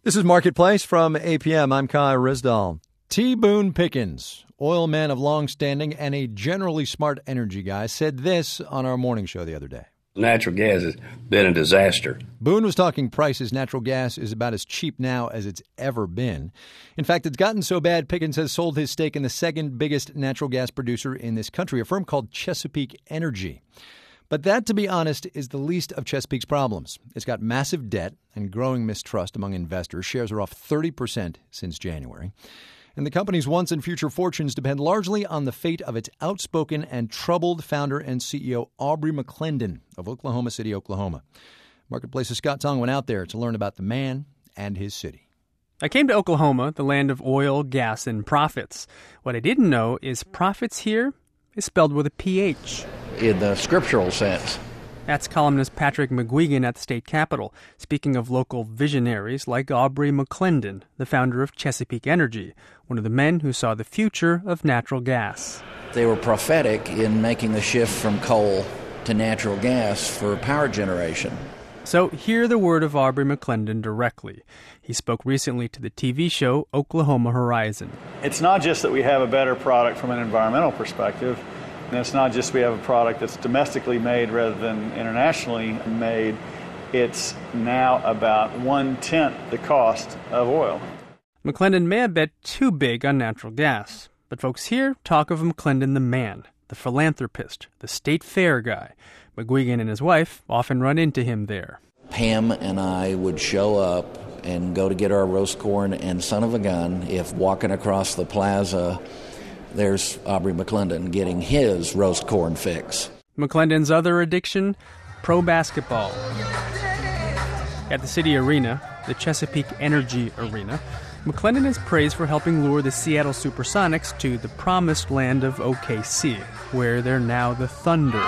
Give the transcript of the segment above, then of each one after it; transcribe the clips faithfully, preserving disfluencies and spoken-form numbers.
This is Marketplace from A P M. I'm Kai Risdall. T. Boone Pickens, oil man of long standing and a generally smart energy guy, said this on our morning show the other day. Natural gas has been a disaster. Boone was talking prices. Natural gas is about as cheap now as it's ever been. In fact, it's gotten so bad, Pickens has sold his stake in the second biggest natural gas producer in this country, a firm called Chesapeake Energy. But that, to be honest, is the least of Chesapeake's problems. It's got massive debt and growing mistrust among investors. Shares are off thirty percent since January. And the company's once and future fortunes depend largely on the fate of its outspoken and troubled founder and C E O, Aubrey McClendon of Oklahoma City, Oklahoma. Marketplace's Scott Tong went out there to learn about the man and his city. I came to Oklahoma, the land of oil, gas, and profits. What I didn't know is profits here is spelled with a P H. In the scriptural sense. That's columnist Patrick McGuigan at the state capitol, speaking of local visionaries like Aubrey McClendon, the founder of Chesapeake Energy, one of the men who saw the future of natural gas. They were prophetic in making the shift from coal to natural gas for power generation. So hear the word of Aubrey McClendon directly. He spoke recently to the T V show Oklahoma Horizon. It's not just that we have a better product from an environmental perspective, and it's not just we have a product that's domestically made rather than internationally made. It's now about one-tenth the cost of oil. McClendon may have bet too big on natural gas, but folks here talk of McClendon the man, the philanthropist, the state fair guy. McGuigan and his wife often run into him there. Pam and I would show up and go to get our roast corn and son of a gun if walking across the plaza there's Aubrey McClendon getting his roast corn fix. McClendon's other addiction, pro basketball. At the city arena, the Chesapeake Energy Arena, McClendon is praised for helping lure the Seattle Supersonics to the promised land of O K C, where they're now the Thunder.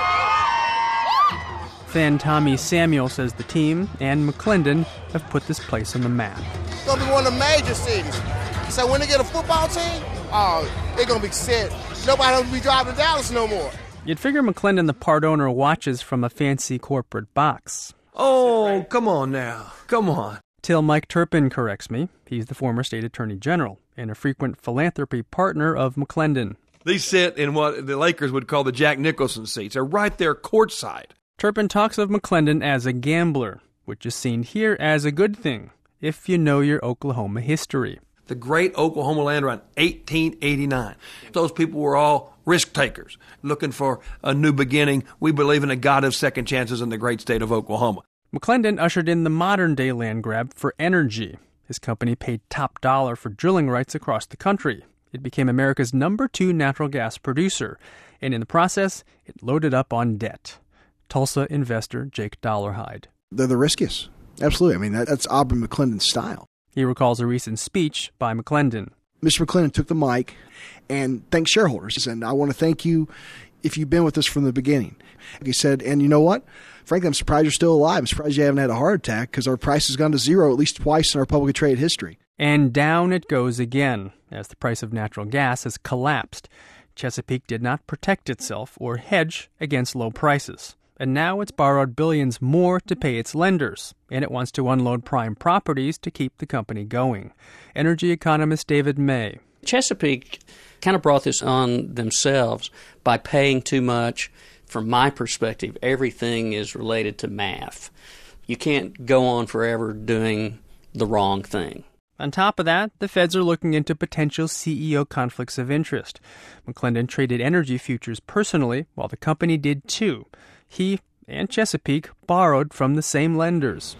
Fan Tommy Samuel says the team and McClendon have put this place on the map. It's going to be one of the major cities. So when they get a football team, oh, they're going to be set. Nobody will be driving to Dallas no more. You'd figure McClendon the part owner watches from a fancy corporate box. Oh, come on now. Come on. Till Mike Turpin corrects me. He's the former state attorney general and a frequent philanthropy partner of McClendon. They sit in what the Lakers would call the Jack Nicholson seats. They're right there courtside. Turpin talks of McClendon as a gambler, which is seen here as a good thing, if you know your Oklahoma history. The great Oklahoma land around eighteen eighty-nine. Those people were all risk takers, looking for a new beginning. We believe in a God of second chances in the great state of Oklahoma. McClendon ushered in the modern-day land grab for energy. His company paid top dollar for drilling rights across the country. It became America's number two natural gas producer, and in the process, it loaded up on debt. Tulsa investor Jake Dollarhide. They're the riskiest. Absolutely. I mean, that, that's Aubrey McClendon's style. He recalls a recent speech by McClendon. Mister McClendon took the mic and thanked shareholders. And I want to thank you if you've been with us from the beginning. He said, and you know what? Frankly, I'm surprised you're still alive. I'm surprised you haven't had a heart attack because our price has gone to zero at least twice in our publicly traded history. And down it goes again as the price of natural gas has collapsed. Chesapeake did not protect itself or hedge against low prices. And now it's borrowed billions more to pay its lenders, and it wants to unload prime properties to keep the company going. Energy economist David May. Chesapeake kind of brought this on themselves by paying too much. From my perspective, everything is related to math. You can't go on forever doing the wrong thing. On top of that, the feds are looking into potential C E O conflicts of interest. McClendon traded energy futures personally, while the company did too. He and Chesapeake borrowed from the same lenders.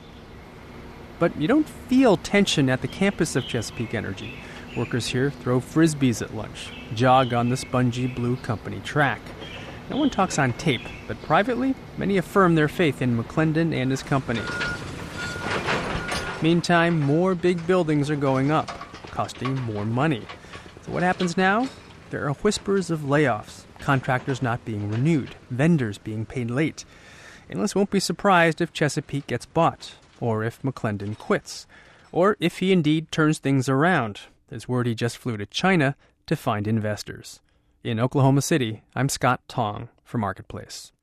But you don't feel tension at the campus of Chesapeake Energy. Workers here throw frisbees at lunch, jog on the spongy blue company track. No one talks on tape, but privately, many affirm their faith in McClendon and his company. Meantime, more big buildings are going up, costing more money. So what happens now? There are whispers of layoffs, contractors not being renewed, vendors being paid late. Analysts won't be surprised if Chesapeake gets bought, or if McClendon quits, or if he indeed turns things around. There's word he just flew to China to find investors. In Oklahoma City, I'm Scott Tong for Marketplace.